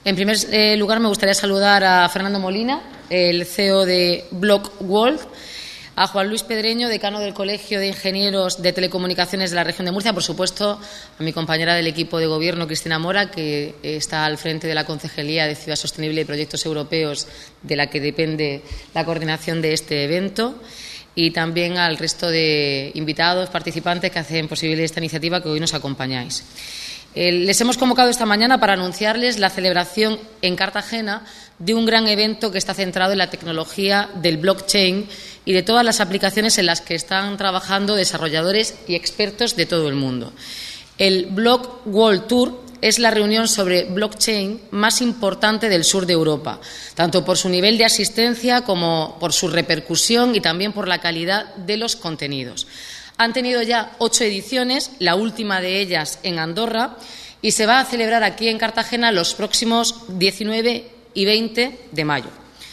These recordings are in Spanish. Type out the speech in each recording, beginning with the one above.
En primer lugar, me gustaría saludar a Fernando Molina, el CEO de Blockworld, a Juan Luis Pedreño, decano del Colegio de Ingenieros de Telecomunicaciones de la región de Murcia, por supuesto, a mi compañera del equipo de gobierno, Cristina Mora, que está al frente de la Concejalía de Ciudad Sostenible y Proyectos Europeos, de la que depende la coordinación de este evento, y también al resto de invitados, participantes que hacen posible esta iniciativa que hoy nos acompañáis. Les hemos convocado esta mañana para anunciarles la celebración en Cartagena de un gran evento que está centrado en la tecnología del blockchain y de todas las aplicaciones en las que están trabajando desarrolladores y expertos de todo el mundo. El Blockworld Tour es la reunión sobre blockchain más importante del sur de Europa, tanto por su nivel de asistencia como por su repercusión y también por la calidad de los contenidos. Han tenido ya 8 ediciones, la última de ellas en Andorra, y se va a celebrar aquí en Cartagena los próximos 19 y 20 de mayo.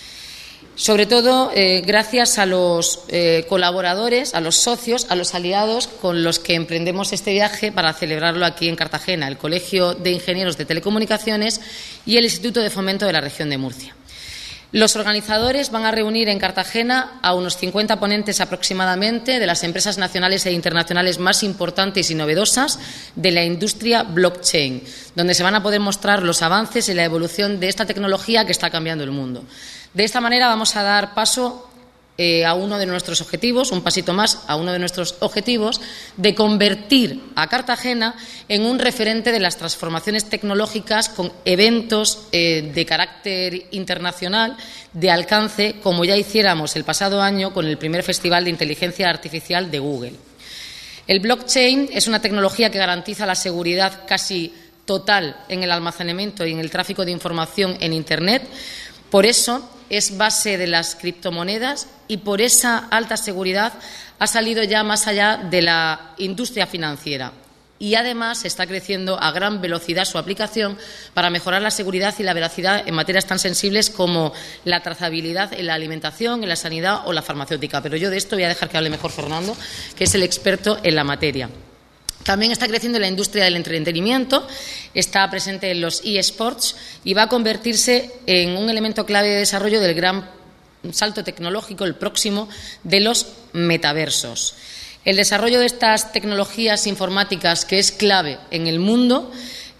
Sobre todo, gracias a los colaboradores, a los socios, a los aliados con los que emprendemos este viaje para celebrarlo aquí en Cartagena, el Colegio de Ingenieros de Telecomunicaciones y el Instituto de Fomento de la región de Murcia. Los organizadores van a reunir en Cartagena a unos 50 ponentes aproximadamente de las empresas nacionales e internacionales más importantes y novedosas de la industria blockchain, donde se van a poder mostrar los avances y la evolución de esta tecnología que está cambiando el mundo. De esta manera vamos a dar paso a uno de nuestros objetivos, un pasito más a uno de nuestros objetivos, de convertir a Cartagena en un referente de las transformaciones tecnológicas con eventos de carácter internacional, de alcance, como ya hiciéramos el pasado año con el primer Festival de Inteligencia Artificial de Google. El blockchain es una tecnología que garantiza la seguridad casi total en el almacenamiento y en el tráfico de información en Internet. Por eso es base de las criptomonedas y por esa alta seguridad ha salido ya más allá de la industria financiera. Y además está creciendo a gran velocidad su aplicación para mejorar la seguridad y la veracidad en materias tan sensibles como la trazabilidad en la alimentación, en la sanidad o la farmacéutica. Pero yo de esto voy a dejar que hable mejor Fernando, que es el experto en la materia. También está creciendo la industria del entretenimiento, está presente en los eSports y va a convertirse en un elemento clave de desarrollo del gran salto tecnológico, el próximo, de los metaversos. El desarrollo de estas tecnologías informáticas, que es clave en el mundo,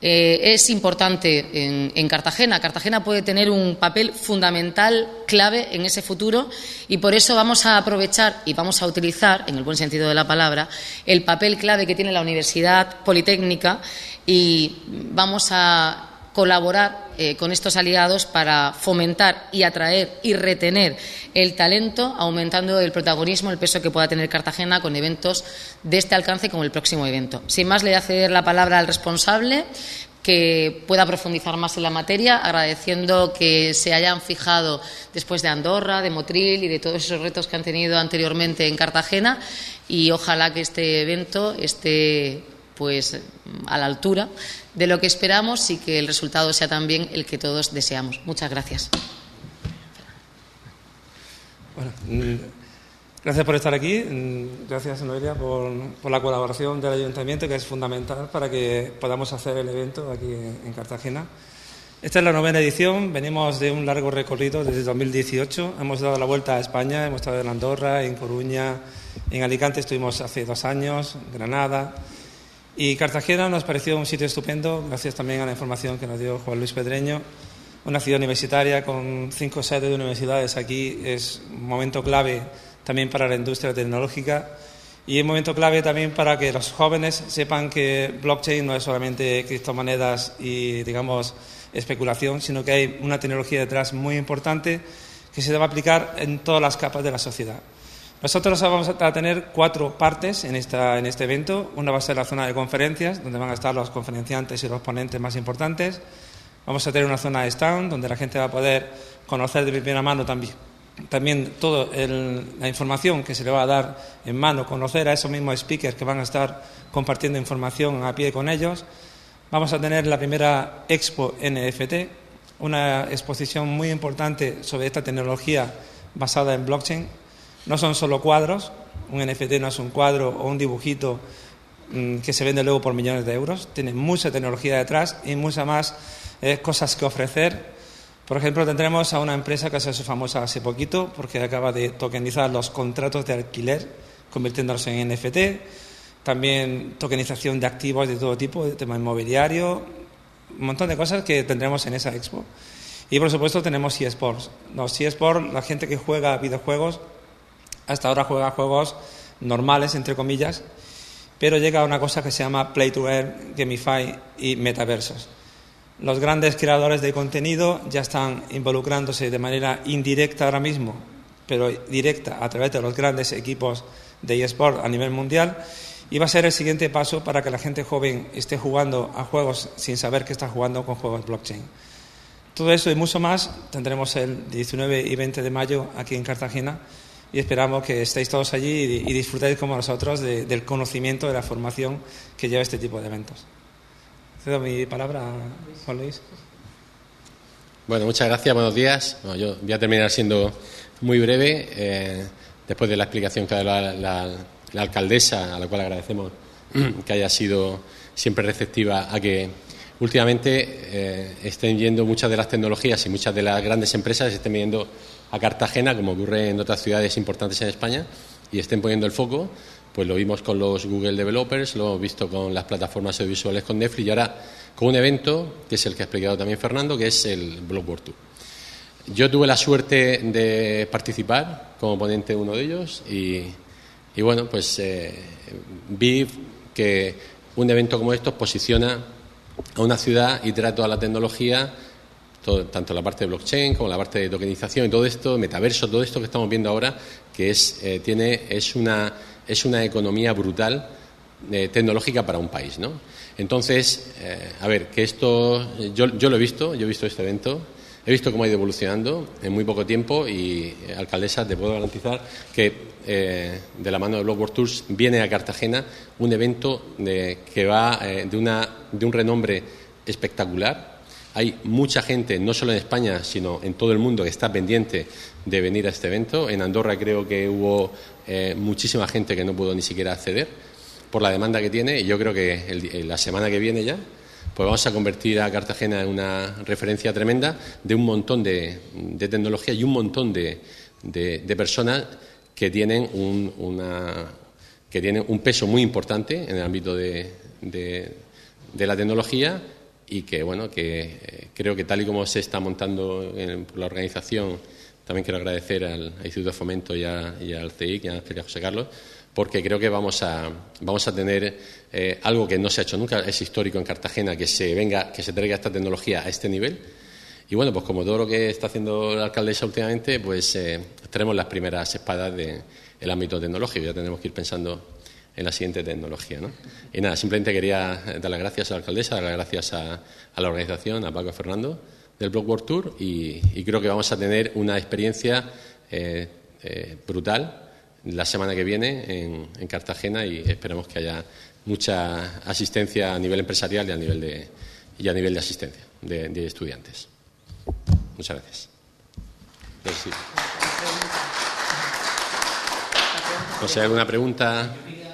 es importante en Cartagena. Cartagena puede tener un papel fundamental, clave en ese futuro, y por eso vamos a aprovechar y vamos a utilizar, en el buen sentido de la palabra, el papel clave que tiene la Universidad Politécnica y vamos a colaborar con estos aliados para fomentar y atraer y retener el talento, aumentando el protagonismo, el peso que pueda tener Cartagena con eventos de este alcance como el próximo evento. Sin más, le voy a ceder la palabra al responsable que pueda profundizar más en la materia, agradeciendo que se hayan fijado después de Andorra, de Motril y de todos esos retos que han tenido anteriormente en Cartagena, y ojalá que este evento esté pues a la altura de lo que esperamos y que el resultado sea también el que todos deseamos. Muchas gracias. Bueno, gracias por estar aquí. Gracias, Noelia, por la colaboración del Ayuntamiento, que es fundamental para que podamos hacer el evento aquí en Cartagena. Esta es la 9ª edición. Venimos de un largo recorrido desde 2018. Hemos dado la vuelta a España. Hemos estado en Andorra, en Coruña, en Alicante estuvimos hace 2 años, Granada. Y Cartagena nos pareció un sitio estupendo, gracias también a la información que nos dio Juan Luis Pedreño. Una ciudad universitaria con 5 sedes de universidades aquí es un momento clave también para la industria tecnológica y un momento clave también para que los jóvenes sepan que blockchain no es solamente criptomonedas y, digamos, especulación, sino que hay una tecnología detrás muy importante que se debe aplicar en todas las capas de la sociedad. Nosotros vamos a tener 4 partes en este evento. Una va a ser la zona de conferencias, donde van a estar los conferenciantes y los ponentes más importantes. Vamos a tener una zona de stand, donde la gente va a poder conocer de primera mano también toda la información que se le va a dar en mano, conocer a esos mismos speakers que van a estar compartiendo información a pie con ellos. Vamos a tener la primera Expo NFT, una exposición muy importante sobre esta tecnología basada en blockchain. No son solo cuadros, un NFT no es un cuadro o un dibujito que se vende luego por millones de euros. Tiene mucha tecnología detrás y muchas más cosas que ofrecer. Por ejemplo, tendremos a una empresa que se hizo famosa hace poquito porque acaba de tokenizar los contratos de alquiler, convirtiéndolos en NFT. También tokenización de activos de todo tipo, de tema inmobiliario, un montón de cosas que tendremos en esa expo. Y, por supuesto, tenemos eSports. Los eSports, la gente que juega videojuegos, hasta ahora juega juegos normales, entre comillas, pero llega a una cosa que se llama Play to Earn, Gamify y metaversos. Los grandes creadores de contenido ya están involucrándose de manera indirecta ahora mismo, pero directa a través de los grandes equipos de eSport a nivel mundial, y va a ser el siguiente paso para que la gente joven esté jugando a juegos sin saber que está jugando con juegos blockchain. Todo eso y mucho más tendremos el 19 y 20 de mayo aquí en Cartagena, y esperamos que estéis todos allí y disfrutéis como nosotros del conocimiento, de la formación que lleva este tipo de eventos. Cedo mi palabra a Juan Luis. Bueno, muchas gracias, buenos días. Bueno, yo voy a terminar siendo muy breve, después de la explicación que ha dado la alcaldesa, a la cual agradecemos que haya sido siempre receptiva a que últimamente estén yendo muchas de las tecnologías y muchas de las grandes empresas estén viniendo a Cartagena, como ocurre en otras ciudades importantes en España, y estén poniendo el foco. Pues lo vimos con los Google Developers, lo hemos visto con las plataformas audiovisuales con Netflix y ahora con un evento que es el que ha explicado también Fernando, que es el Block World Tour. Yo tuve la suerte de participar como ponente de uno de ellos y bueno, pues vi que un evento como estos posiciona a una ciudad y trae toda la tecnología, tanto la parte de blockchain como la parte de tokenización y todo esto, metaverso, todo esto que estamos viendo ahora, que es una economía brutal tecnológica para un país, ¿no? Entonces, a ver, que esto yo lo he visto este evento, he visto cómo ha ido evolucionando en muy poco tiempo y, alcaldesa, te puedo garantizar que de la mano de Block World Tours viene a Cartagena un evento que va de un renombre espectacular. Hay mucha gente, no solo en España, sino en todo el mundo, que está pendiente de venir a este evento. En Andorra creo que hubo muchísima gente que no pudo ni siquiera acceder por la demanda que tiene, y yo creo que la semana que viene ya pues vamos a convertir a Cartagena en una referencia tremenda de un montón de tecnología y un montón de personas que tienen un peso muy importante en el ámbito de la tecnología. Y que, bueno, que creo que tal y como se está montando por la organización, también quiero agradecer al Instituto de Fomento y al CIC y a Feria José Carlos, porque creo que vamos a tener algo que no se ha hecho nunca, es histórico en Cartagena, que se traiga esta tecnología a este nivel. Y bueno, pues como todo lo que está haciendo la alcaldesa últimamente, pues tenemos las primeras espadas del ámbito tecnológico, ya tenemos que ir pensando en la siguiente tecnología, ¿no? Y nada, simplemente quería dar las gracias a la alcaldesa, dar las gracias a la organización, a Paco y a Fernando del Block World Tour, y creo que vamos a tener una experiencia brutal la semana que viene en Cartagena, y esperamos que haya mucha asistencia a nivel empresarial y a nivel de asistencia de estudiantes. Muchas gracias. No sé, ¿alguna pregunta?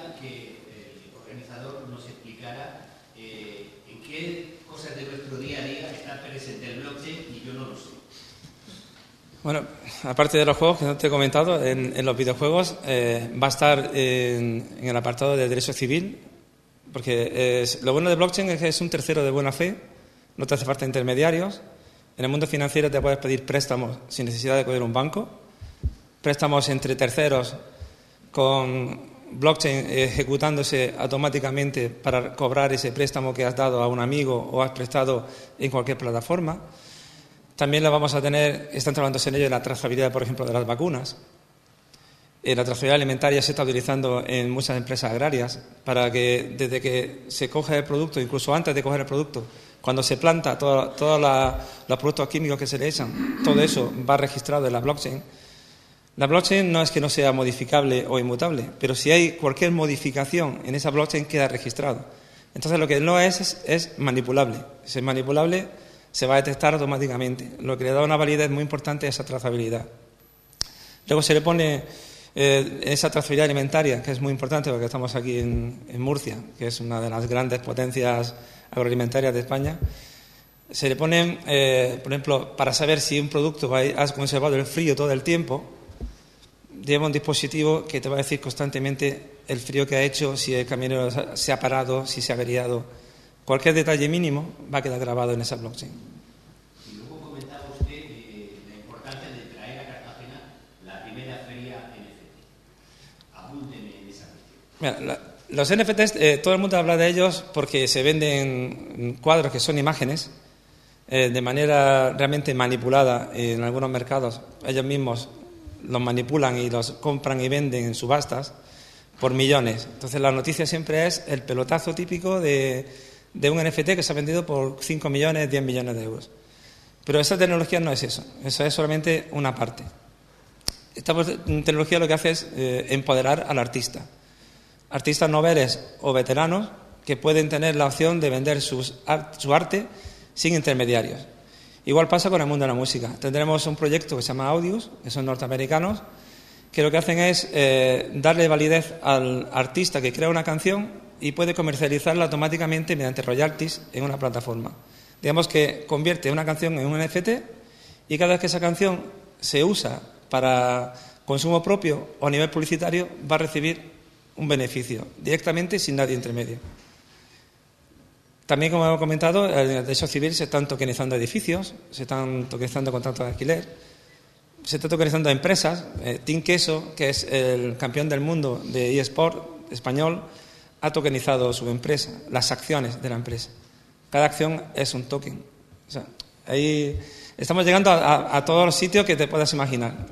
Bueno, aparte de los juegos que no te he comentado, en los videojuegos va a estar en el apartado de derecho civil, porque lo bueno de blockchain es que es un tercero de buena fe, no te hace falta intermediarios. En el mundo financiero te puedes pedir préstamos sin necesidad de coger un banco, préstamos entre terceros con blockchain ejecutándose automáticamente para cobrar ese préstamo que has dado a un amigo o has prestado en cualquier plataforma. También la vamos a tener, están trabajándose en ello, la trazabilidad, por ejemplo, de las vacunas. La trazabilidad alimentaria se está utilizando en muchas empresas agrarias para que desde que se coge el producto, incluso antes de coger el producto, cuando se planta todos los productos químicos que se le echan, todo eso va registrado en la blockchain. La blockchain no es que no sea modificable o inmutable, pero si hay cualquier modificación en esa blockchain queda registrado. Entonces lo que no es manipulable. Si es manipulable, se va a detectar automáticamente. Lo que le da una validez muy importante es esa trazabilidad. Luego se le pone esa trazabilidad alimentaria, que es muy importante porque estamos aquí en Murcia, que es una de las grandes potencias agroalimentarias de España. Se le ponen, por ejemplo, para saber si un producto has conservado el frío todo el tiempo, lleva un dispositivo que te va a decir constantemente el frío que ha hecho, si el camionero se ha parado, si se ha averiado. Cualquier detalle mínimo va a quedar grabado en esa blockchain. Y luego comentaba usted la importancia de traer a Cartagena la primera feria NFT. Abúndeme en esa cuestión. Mira, los NFTs, todo el mundo habla de ellos porque se venden cuadros que son imágenes de manera realmente manipulada en algunos mercados. Ellos mismos los manipulan y los compran y venden en subastas por millones. Entonces la noticia siempre es el pelotazo típico de un NFT que se ha vendido por 5 millones, 10 millones de euros. Pero esa tecnología no es eso es solamente una parte. Esta tecnología lo que hace es empoderar al artista. Artistas noveles o veteranos que pueden tener la opción de vender su arte sin intermediarios. Igual pasa con el mundo de la música. Tendremos un proyecto que se llama Audius, que son norteamericanos, que lo que hacen es darle validez al artista que crea una canción y puede comercializarla automáticamente mediante royalties en una plataforma. Digamos que convierte una canción en un NFT y cada vez que esa canción se usa para consumo propio o a nivel publicitario va a recibir un beneficio directamente sin nadie intermedio. También, como hemos comentado, en el derecho civil se están tokenizando edificios, se están tokenizando contratos de alquiler, se está tokenizando empresas. Team Queso, que es el campeón del mundo de eSport español, ha tokenizado su empresa, las acciones de la empresa. Cada acción es un token. O sea, ahí estamos llegando a todos los sitios que te puedas imaginar.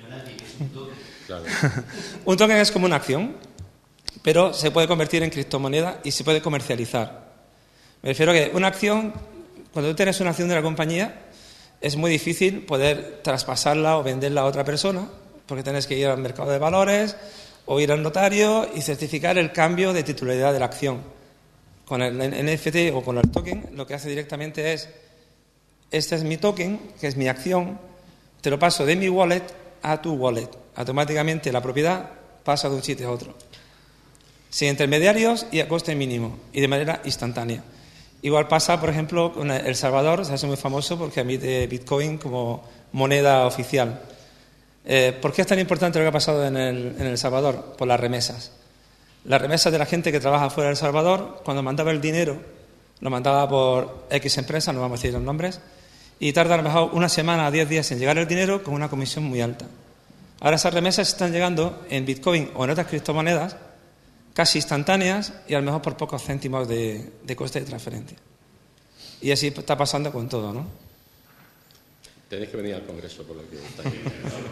Claro. Un token es como una acción, pero se puede convertir en criptomoneda y se puede comercializar. Me refiero a que una acción, cuando tú tienes una acción de la compañía, es muy difícil poder traspasarla o venderla a otra persona, porque tienes que ir al mercado de valores o ir al notario y certificar el cambio de titularidad de la acción. Con el NFT o con el token, lo que hace directamente es, este es mi token, que es mi acción, te lo paso de mi wallet a tu wallet. Automáticamente la propiedad pasa de un sitio a otro. Sin intermediarios y a coste mínimo y de manera instantánea. Igual pasa, por ejemplo, con El Salvador, se hace muy famoso porque admite Bitcoin como moneda oficial. ¿Por qué es tan importante lo que ha pasado en El Salvador? Por las remesas. Las remesas de la gente que trabaja fuera de El Salvador, cuando mandaba el dinero, lo mandaba por X empresa, no vamos a decir los nombres, y tarda a lo mejor una semana a 10 días en llegar el dinero con una comisión muy alta. Ahora esas remesas están llegando en Bitcoin o en otras criptomonedas casi instantáneas y a lo mejor por pocos céntimos de coste de transferencia. Y así está pasando con todo, ¿no? Tenéis que venir al Congreso por lo que está aquí.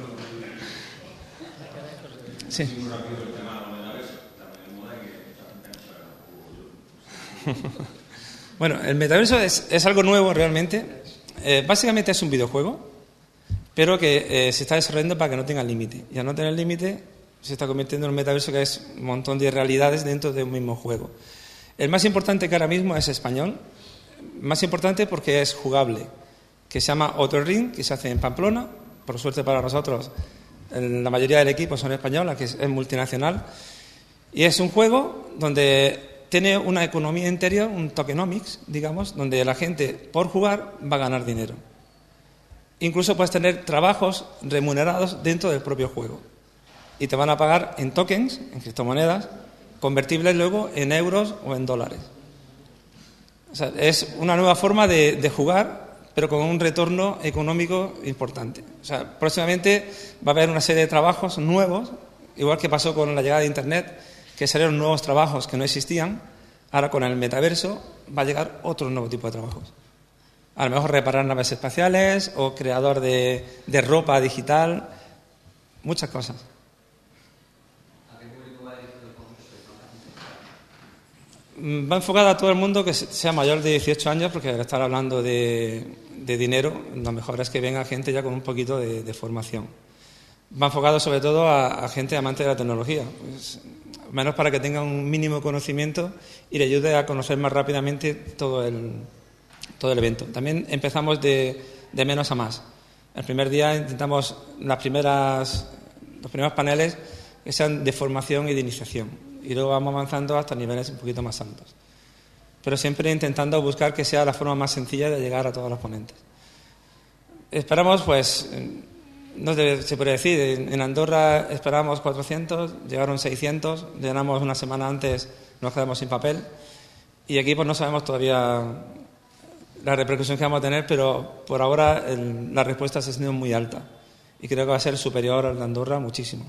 Sí. Bueno, el metaverso es algo nuevo realmente. Básicamente es un videojuego, pero que se está desarrollando para que no tenga límite. Y al no tener límite, se está convirtiendo en un metaverso que es un montón de realidades dentro de un mismo juego. El más importante que ahora mismo es español, más importante porque es jugable, que se llama Outer Ring, que se hace en Pamplona. Por suerte para nosotros, la mayoría del equipo son españolas, que es multinacional. Y es un juego donde tiene una economía interior, un tokenomics, digamos, donde la gente, por jugar, va a ganar dinero. Incluso puedes tener trabajos remunerados dentro del propio juego. Y te van a pagar en tokens, en criptomonedas, convertibles luego en euros o en dólares. O sea, es una nueva forma de jugar, pero con un retorno económico importante. O sea, próximamente va a haber una serie de trabajos nuevos, igual que pasó con la llegada de Internet, que salieron nuevos trabajos que no existían. Ahora con el metaverso va a llegar otro nuevo tipo de trabajos. A lo mejor reparar naves espaciales o creador de ropa digital, muchas cosas. Va enfocada a todo el mundo que sea mayor de 18 años, porque al estar hablando de dinero, lo mejor es que venga gente ya con un poquito de formación. Va enfocado sobre todo a gente amante de la tecnología, pues, menos para que tenga un mínimo conocimiento y le ayude a conocer más rápidamente todo el evento. También empezamos de menos a más. El primer día intentamos los primeros paneles que sean de formación y de iniciación. Y luego vamos avanzando hasta niveles un poquito más altos. Pero siempre intentando buscar que sea la forma más sencilla de llegar a todos los ponentes. Esperamos, pues, no se puede decir, en Andorra esperábamos 400, llegaron 600, llenamos una semana antes, nos quedamos sin papel. Y aquí pues no sabemos todavía la repercusión que vamos a tener, pero por ahora la respuesta se ha sido muy alta. Y creo que va a ser superior al de Andorra muchísimo.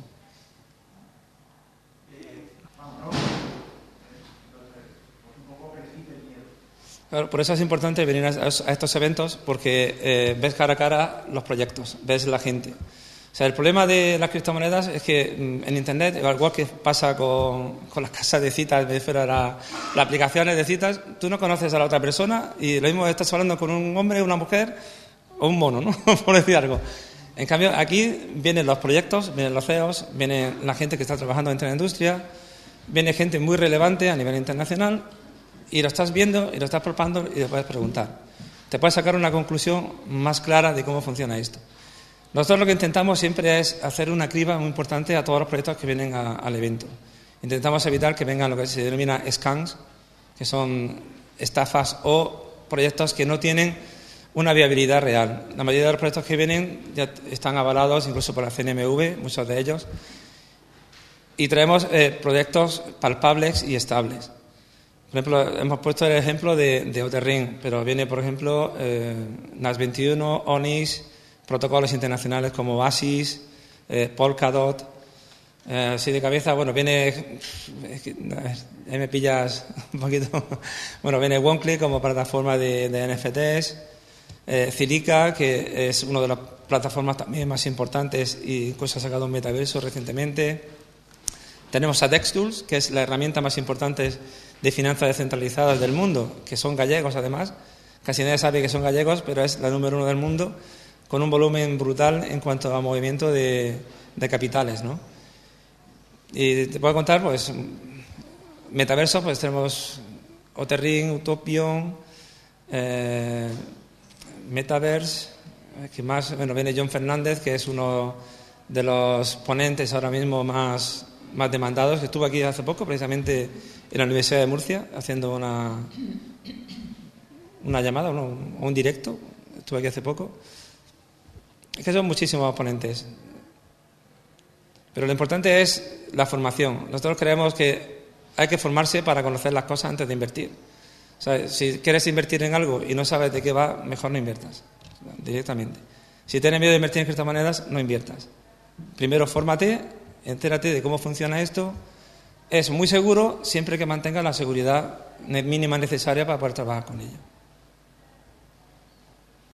Claro, por eso es importante venir a estos eventos, porque ves cara a cara los proyectos, ves la gente. O sea, el problema de las criptomonedas es que en Internet, igual que pasa con las casas de citas, me refiero a las aplicaciones de citas, tú no conoces a la otra persona y lo mismo estás hablando con un hombre, una mujer o un mono, ¿no? Por decir algo. En cambio, aquí vienen los proyectos, vienen los CEOs, viene la gente que está trabajando dentro de la industria, viene gente muy relevante a nivel internacional y lo estás viendo y lo estás palpando y te puedes preguntar. Te puedes sacar una conclusión más clara de cómo funciona esto. Nosotros lo que intentamos siempre es hacer una criba muy importante a todos los proyectos que vienen al evento. Intentamos evitar que vengan lo que se denomina scams, que son estafas o proyectos que no tienen una viabilidad real. La mayoría de los proyectos que vienen ya están avalados incluso por la CNMV, muchos de ellos, y traemos proyectos palpables y estables. Por ejemplo, hemos puesto el ejemplo de Otherring, pero viene, por ejemplo, NAS21, ONIX, protocolos internacionales como BASIS, Polkadot. Así de cabeza, bueno, viene, ahí me pillas un poquito, bueno, viene OneClick como plataforma de NFTs, Cilica, que es una de las plataformas también más importantes y incluso ha sacado un metaverso recientemente. Tenemos a DexTools, que es la herramienta más importante de finanzas descentralizadas del mundo, que son gallegos además. Casi nadie sabe que son gallegos, pero es la número 1 del mundo, con un volumen brutal en cuanto a movimiento de capitales, ¿no? Y te puedo contar, pues, metaverso, pues tenemos Otherring, Utopion, Metaverse, que más, bueno, viene John Fernández, que es uno de los ponentes ahora mismo más demandados, que estuvo aquí hace poco, precisamente en la Universidad de Murcia, haciendo una llamada, un directo, estuve aquí hace poco. Es que son muchísimos ponentes. Pero lo importante es la formación. Nosotros creemos que hay que formarse para conocer las cosas antes de invertir. O sea, si quieres invertir en algo y no sabes de qué va, mejor no inviertas directamente. Si tienes miedo de invertir en criptomonedas, no inviertas. Primero fórmate, entérate de cómo funciona esto. Es muy seguro siempre que mantengas la seguridad mínima necesaria para poder trabajar con ello.